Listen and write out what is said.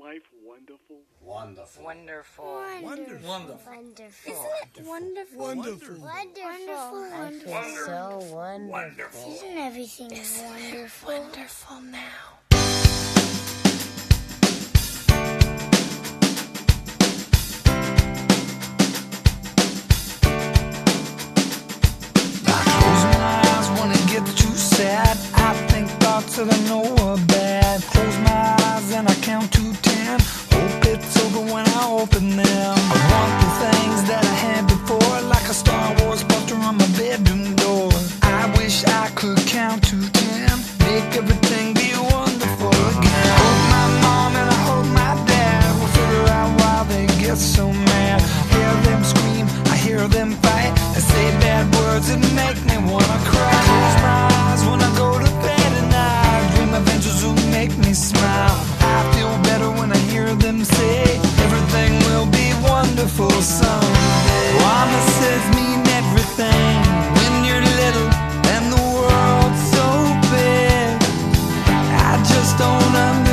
life wonderful? Wonderful. Wonderful. Wonderful. Wonderful. Isn't it wonderful? Wonderful. I feel so wonderful. Isn't everything wonderful? Wonderful now. I think thoughts that I know are bad. Close my eyes and I count to 10. Hope it's over when I open them. I want the things that I had before, like a Star Wars poster on my bedroom door. I wish I could count to 10, make everything be wonderful again. I hope my mom and I hope my dad will figure out why they get so mad. I hear them scream, I hear them fight. They say bad words that make me wanna cry. Close my eyes when I go to bed at night. Dream of angels who make me smile. I feel better when I hear them say everything will be wonderful someday. Promises mean everything when you're little and the world's so big. I just don't understand.